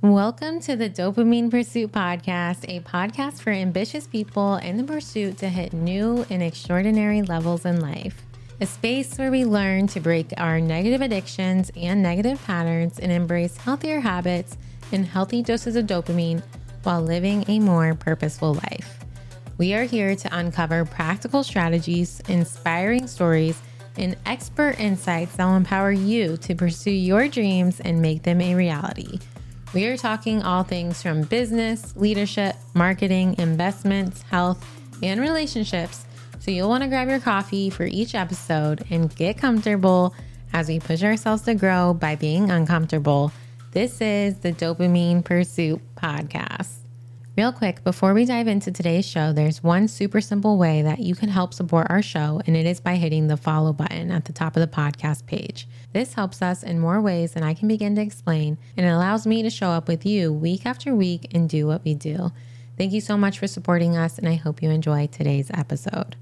Welcome to the Dopamine Pursuit Podcast, a podcast for ambitious people in the pursuit to hit new and extraordinary levels in life. A space where we learn to break our negative addictions and negative patterns and embrace healthier habits and healthy doses of dopamine while living a more purposeful life. We are here to uncover practical strategies, inspiring stories, and expert insights that will empower you to pursue your dreams and make them a reality. We are talking all things from business, leadership, marketing, investments, health, and relationships. So you'll want to grab your coffee for each episode and get comfortable as we push ourselves to grow by being uncomfortable. This is the Dopamine Pursuit Podcast. Real quick, before we dive into today's show, there's one super simple way that you can help support our show, and it is by hitting the follow button at the top of the podcast page. This helps us in more ways than I can begin to explain, and it allows me to show up with you week after week and do what we do. Thank you so much for supporting us, and I hope you enjoy today's episode.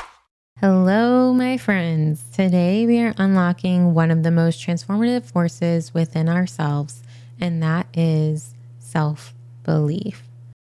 Hello, my friends. Today we are unlocking one of the most transformative forces within ourselves, and that is self-belief.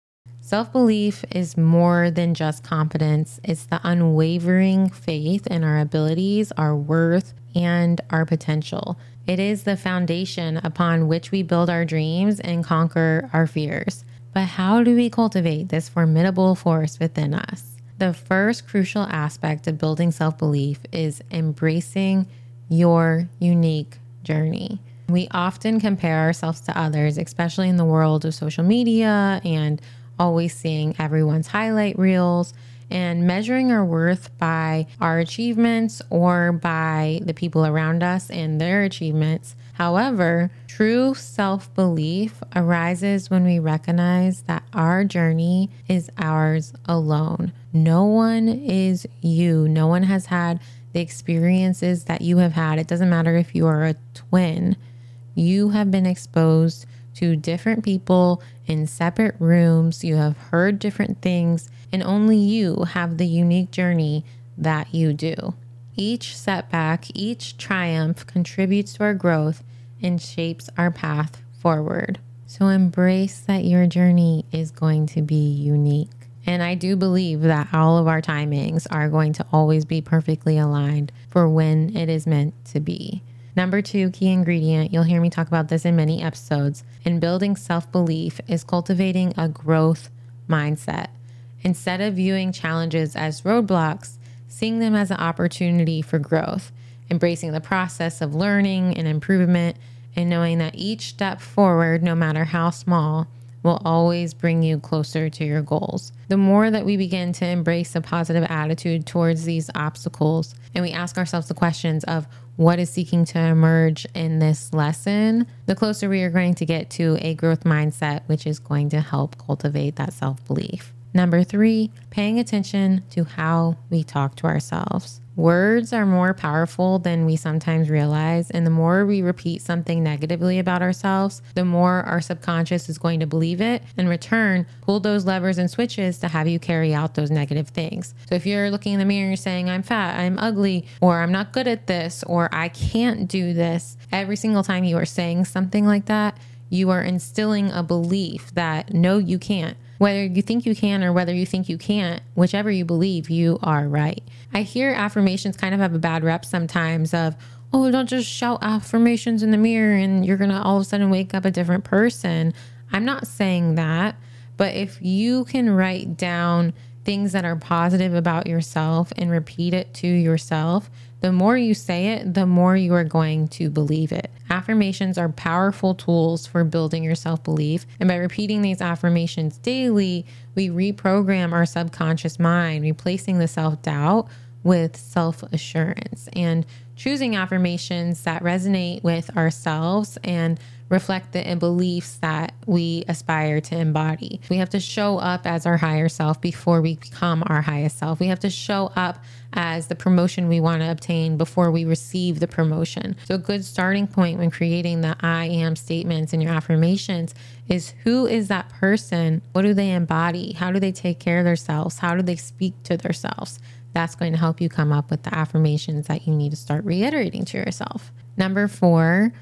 Self-belief is more than just confidence. It's the unwavering faith in our abilities, our worth, and our potential. It is the foundation upon which we build our dreams and conquer our fears. But how do we cultivate this formidable force within us? The first crucial aspect of building self-belief is embracing your unique journey. We often compare ourselves to others, especially in the world of social media and always seeing everyone's highlight reels and measuring our worth by our achievements or by the people around us and their achievements. However, true self-belief arises when we recognize that our journey is ours alone. No one is you. No one has had the experiences that you have had. It doesn't matter if you are a twin. You have been exposed to different people in separate rooms. You have heard different things, and only you have the unique journey that you do. Each setback, each triumph contributes to our growth and shapes our path forward. So embrace that your journey is going to be unique. And I do believe that all of our timings are going to always be perfectly aligned for when it is meant to be. Number 2 key ingredient, you'll hear me talk about this in many episodes, in building self-belief is cultivating a growth mindset. Instead of viewing challenges as roadblocks, seeing them as an opportunity for growth, embracing the process of learning and improvement, and knowing that each step forward, no matter how small, will always bring you closer to your goals. The more that we begin to embrace a positive attitude towards these obstacles, and we ask ourselves the questions of what is seeking to emerge in this lesson, the closer we are going to get to a growth mindset, which is going to help cultivate that self-belief. Number 3, paying attention to how we talk to ourselves. Words are more powerful than we sometimes realize, and the more we repeat something negatively about ourselves, the more our subconscious is going to believe it, and in return, pull those levers and switches to have you carry out those negative things. So if you're looking in the mirror and saying, I'm fat, I'm ugly, or I'm not good at this, or I can't do this, every single time you are saying something like that, you are instilling a belief that no, you can't. Whether you think you can or whether you think you can't, whichever you believe, you are right. I hear affirmations kind of have a bad rep sometimes of, oh, don't just shout affirmations in the mirror and you're going to all of a sudden wake up a different person. I'm not saying that, but if you can write down things that are positive about yourself and repeat it to yourself, the more you say it, the more you are going to believe it. Affirmations are powerful tools for building your self-belief. And by repeating these affirmations daily, we reprogram our subconscious mind, replacing the self-doubt with self-assurance and choosing affirmations that resonate with ourselves and reflect the beliefs that we aspire to embody. We have to show up as our higher self before we become our highest self. We have to show up as the promotion we want to obtain before we receive the promotion. So a good starting point when creating the I am statements and your affirmations is, who is that person? What do they embody? How do they take care of themselves? How do they speak to themselves? That's going to help you come up with the affirmations that you need to start reiterating to yourself. Number 4,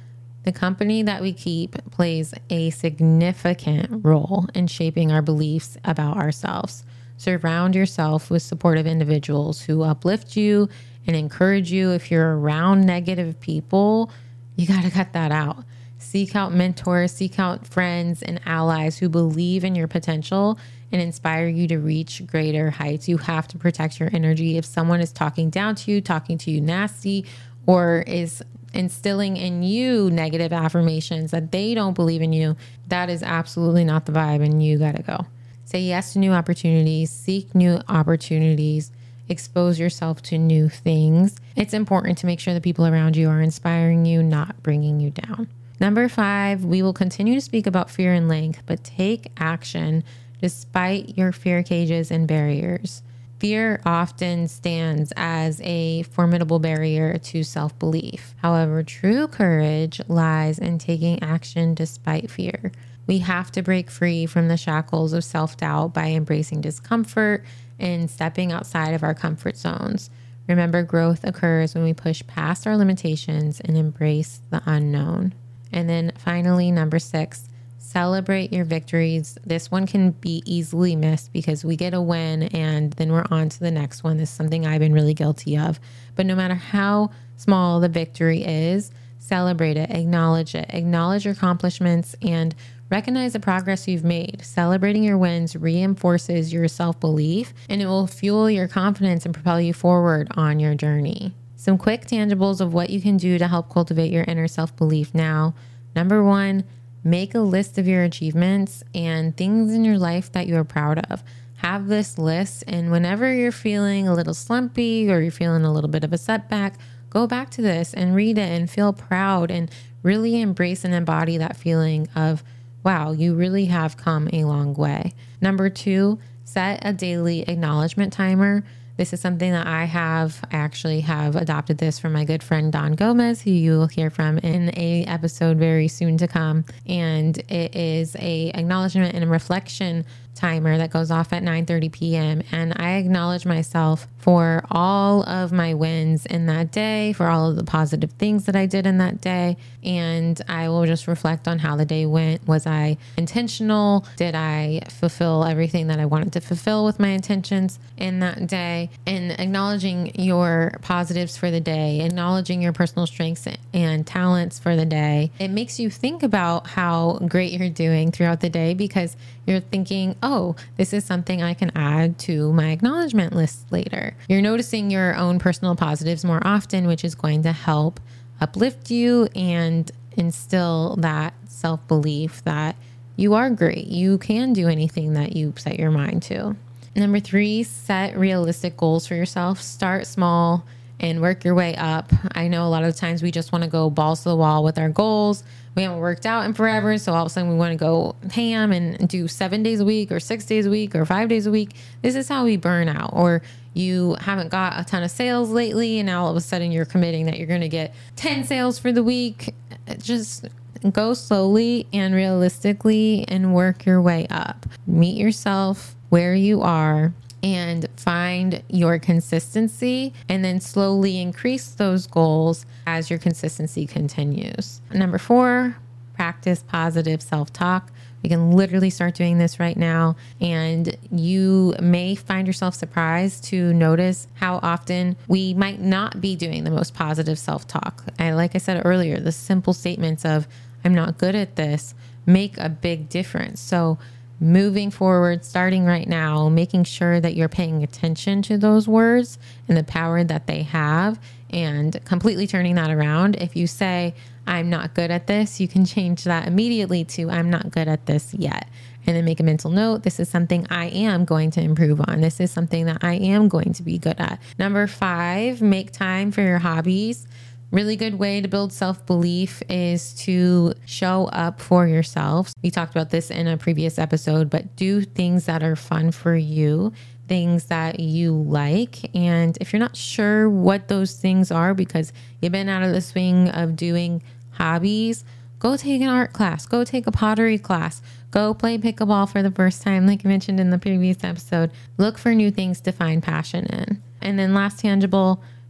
The company that we keep plays a significant role in shaping our beliefs about ourselves. Surround yourself with supportive individuals who uplift you and encourage you. If you're around negative people, you got to cut that out. Seek out mentors, seek out friends and allies who believe in your potential and inspire you to reach greater heights. You have to protect your energy. If someone is talking down to you, talking to you nasty, or is instilling in you negative affirmations that they don't believe in you, that is absolutely not the vibe, and you got to go. Say yes to new opportunities, seek new opportunities, expose yourself to new things. It's important to make sure the people around you are inspiring you, not bringing you down. Number 5, we will continue to speak about fear and length, but take action despite your fear cages and barriers. Fear often stands as a formidable barrier to self-belief. However, true courage lies in taking action despite fear. We have to break free from the shackles of self-doubt by embracing discomfort and stepping outside of our comfort zones. Remember, growth occurs when we push past our limitations and embrace the unknown. And then finally, number 6, celebrate your victories. This one can be easily missed because we get a win and then we're on to the next one. This is something I've been really guilty of. But no matter how small the victory is, celebrate it, acknowledge your accomplishments, and recognize the progress you've made. Celebrating your wins reinforces your self-belief, and it will fuel your confidence and propel you forward on your journey. Some quick tangibles of what you can do to help cultivate your inner self-belief now. Number 1, make a list of your achievements and things in your life that you are proud of. Have this list, and whenever you're feeling a little slumpy or you're feeling a little bit of a setback, go back to this and read it and feel proud and really embrace and embody that feeling of, wow, you really have come a long way. Number 2, set a daily acknowledgement timer. This is something that I actually have adopted this from my good friend Don Gomez, who you will hear from in a episode very soon to come. And it is a acknowledgement and a reflection timer that goes off at 9:30 p.m. And I acknowledge myself for all of my wins in that day, for all of the positive things that I did in that day. And I will just reflect on how the day went. Was I intentional? Did I fulfill everything that I wanted to fulfill with my intentions in that day? And acknowledging your positives for the day, acknowledging your personal strengths and talents for the day. It makes you think about how great you're doing throughout the day, because you're thinking, oh, this is something I can add to my acknowledgement list later. You're noticing your own personal positives more often, which is going to help uplift you and instill that self-belief that you are great. You can do anything that you set your mind to. Number 3, set realistic goals for yourself. Start small and work your way up. I know a lot of the times we just want to go balls to the wall with our goals. We haven't worked out in forever, so all of a sudden we want to go ham and do 7 days a week or 6 days a week or 5 days a week. This is how we burn out. Or you haven't got a ton of sales lately, and now all of a sudden you're committing that you're going to get 10 sales for the week. Just go slowly and realistically and work your way up. Meet yourself where you are and find your consistency, and then slowly increase those goals as your consistency continues. Number 4, practice positive self-talk. We can literally start doing this right now, and you may find yourself surprised to notice how often we might not be doing the most positive self-talk. Like I said earlier, the simple statements of, I'm not good at this, make a big difference. So moving forward, starting right now, making sure that you're paying attention to those words and the power that they have, and completely turning that around. If you say, I'm not good at this, you can change that immediately to, I'm not good at this yet. And then make a mental note. This is something I am going to improve on. This is something that I am going to be good at. Number 5, make time for your hobbies. Really good way to build self-belief is to show up for yourself. We talked about this in a previous episode, but do things that are fun for you, things that you like. And if you're not sure what those things are because you've been out of the swing of doing hobbies, go take an art class, go take a pottery class, go play pickleball for the first time, like I mentioned in the previous episode. Look for new things to find passion in. And then last tangible,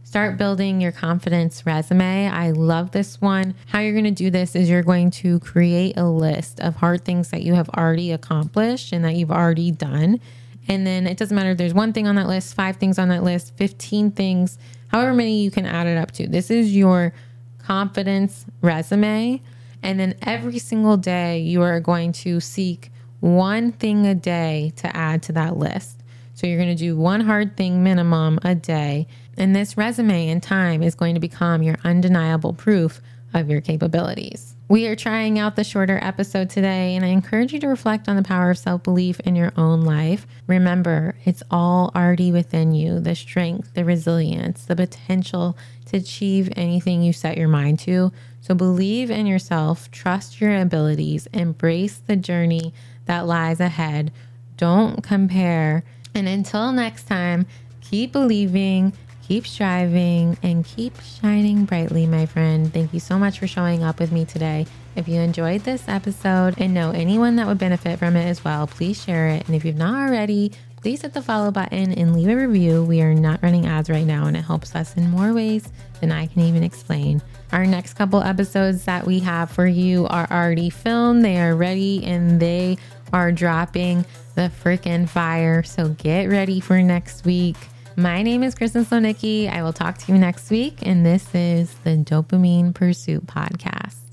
Start building your confidence resume. I love this one. How you're going to do this is you're going to create a list of hard things that you have already accomplished and that you've already done. And then it doesn't matter if there's one thing on that list, 5 things on that list, 15 things, however many you can add it up to. This is your confidence resume. And then every single day you are going to seek one thing a day to add to that list. So you're going to do one hard thing minimum a day. And this resume in time is going to become your undeniable proof of your capabilities. We are trying out the shorter episode today, and I encourage you to reflect on the power of self-belief in your own life. Remember, it's all already within you, the strength, the resilience, the potential to achieve anything you set your mind to. So believe in yourself, trust your abilities, embrace the journey that lies ahead. Don't compare. And until next time, keep believing, keep striving, and keep shining brightly, my friend. Thank you so much for showing up with me today. If you enjoyed this episode and know anyone that would benefit from it as well, please share it. And if you've not already, please hit the follow button and leave a review. We are not running ads right now, and it helps us in more ways than I can even explain. Our next couple episodes that we have for you are already filmed. They are ready and they are dropping the freaking fire. So get ready for next week. My name is Kristen Slonicki. I will talk to you next week. And this is the Dopamine Pursuit Podcast.